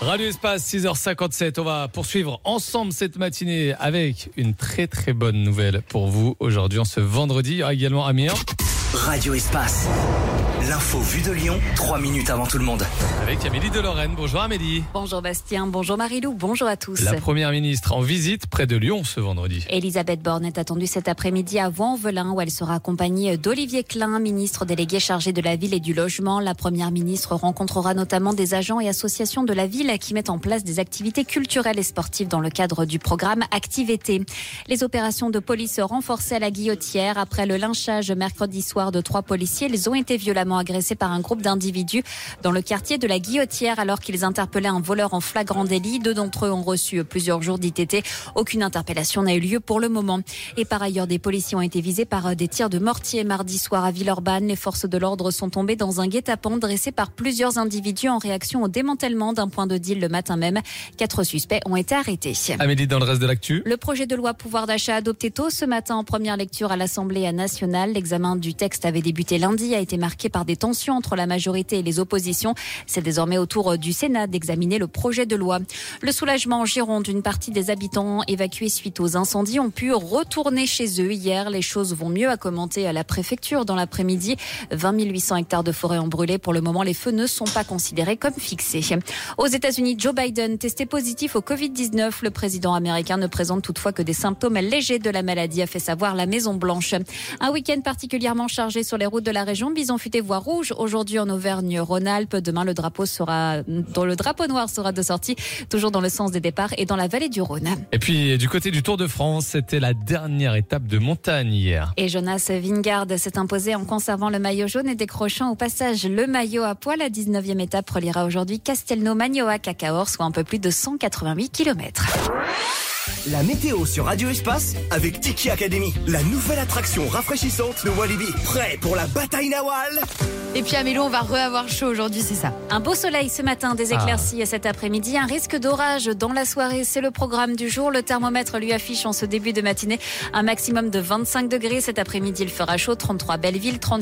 Radio Espace, 6h57. On va poursuivre ensemble cette matinée avec une très très bonne nouvelle pour vous. Aujourd'hui, en ce vendredi, il y aura également Amir. Radio Espace, l'info vue de Lyon, 3 minutes avant tout le monde. Avec Amélie de Lorraine. Bonjour Amélie. Bonjour Bastien, bonjour Marilou, bonjour à tous. La première ministre en visite près de Lyon ce vendredi. Elisabeth Borne est attendue cet après-midi à Vaux-en-Velin où elle sera accompagnée d'Olivier Klein, ministre délégué chargé de la ville et du logement. La première ministre rencontrera notamment des agents et associations de la ville qui mettent en place des activités culturelles et sportives dans le cadre du programme Activité. Les opérations de police renforcées à la Guillotière après le lynchage mercredi soir de 3 policiers. Ils ont été violemment agressés par un groupe d'individus dans le quartier de la Guillotière alors qu'ils interpellaient un voleur en flagrant délit. 2 d'entre eux ont reçu plusieurs jours d'ITT. Aucune interpellation n'a eu lieu pour le moment. Et par ailleurs, des policiers ont été visés par des tirs de mortier mardi soir à Villeurbanne. Les forces de l'ordre sont tombées dans un guet-apens dressé par plusieurs individus en réaction au démantèlement d'un point de deal le matin même. 4 suspects ont été arrêtés. Amélie, dans le reste de l'actu. Le projet de loi pouvoir d'achat adopté tôt ce matin en première lecture à l'Assemblée nationale. L'examen du texte avait débuté lundi, a été marqué par des tensions entre la majorité et les oppositions. C'est désormais au tour du Sénat d'examiner le projet de loi. Le soulagement en Gironde, une partie des habitants évacués suite aux incendies ont pu retourner chez eux hier. Les choses vont mieux, a commenté à la préfecture dans l'après-midi. 20 800 hectares de forêt ont brûlé. Pour le moment, les feux ne sont pas considérés comme fixés. Aux États-Unis, Joe Biden, testé positif au Covid-19. Le président américain ne présente toutefois que des symptômes légers de la maladie, a fait savoir la Maison-Blanche. Un week-end particulièrement chargé sur les routes de la région. Bison futé voie rouge aujourd'hui en Auvergne-Rhône-Alpes. Demain, le drapeau noir sera de sortie, toujours dans le sens des départs et dans la vallée du Rhône. Et puis, du côté du Tour de France, c'était la dernière étape de montagne hier. Et Jonas Vingegaard s'est imposé en conservant le maillot jaune et décrochant au passage le maillot à poil. La 19e étape reliera aujourd'hui Castelnau-Magnoac à Cahors, soit un peu plus de 188 km. La météo sur Radio Espace avec Tiki Academy, la nouvelle attraction rafraîchissante de Walibi. Prêt pour la bataille Nawal? Et puis Amélie, on va avoir chaud aujourd'hui, c'est ça. Un beau soleil ce matin, des éclaircies cet après-midi, un risque d'orage dans la soirée, c'est le programme du jour. Le thermomètre lui affiche en ce début de matinée un maximum de 25 degrés. Cet après-midi, il fera chaud, 33 Belleville, 30